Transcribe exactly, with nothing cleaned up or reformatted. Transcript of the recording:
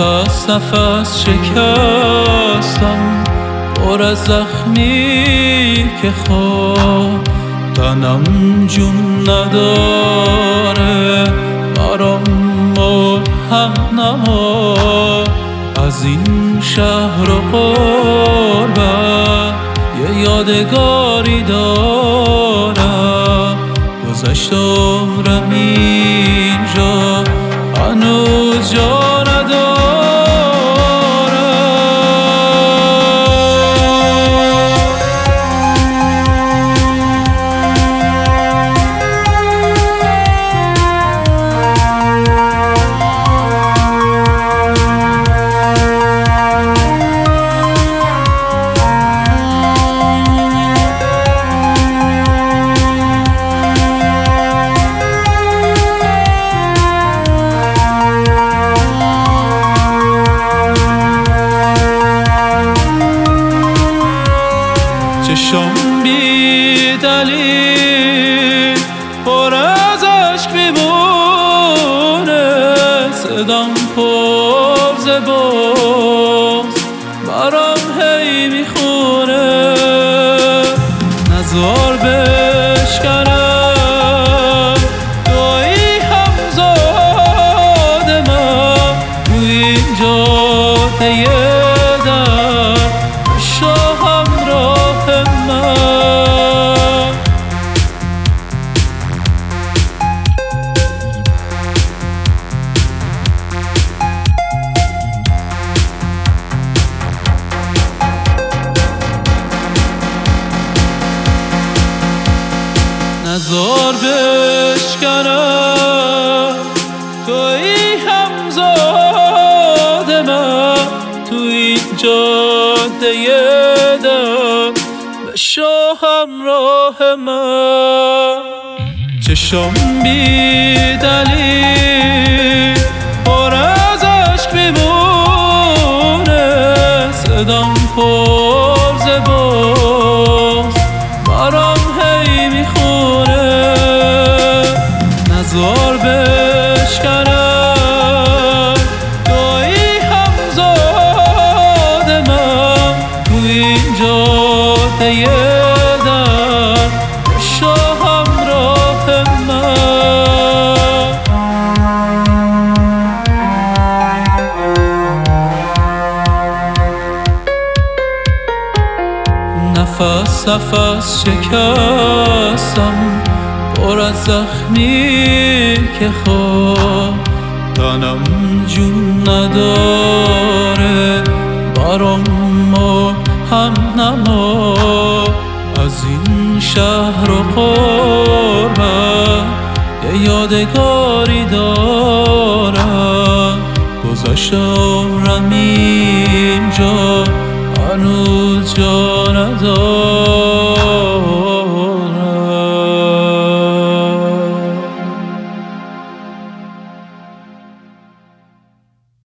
نفس نفس شکستم پر از زخمی که خواب تنم جون نداره، برام مرهم نما از این شهر و غربت یه یادگاری دارم. گذشت عمرم اینجا هنوز جا ندارم. چشم بی دلیل پر از عشق میمونه، صدام پر ز بغض برام هی میخونه. نزار بشکنم توی همزاد من توی این جاده در شاهم راه من. نزار بشکنم توی همزاد من توی این جاده در بشو همراه من. چشم بی دلیل پر از عشق میمونه، صدام پر ز بغض برام هی میخونه. نزار بشکنم توی همزاد من توی این جاده در بشو همراه من. نفس نفس شکستم پر از زخمی که خواب تنم جون نداره، برام مرهم نما از این شهر و غربت یه یادگاری دارم. گذشت عمرم اینجا هنوز جا ندارم.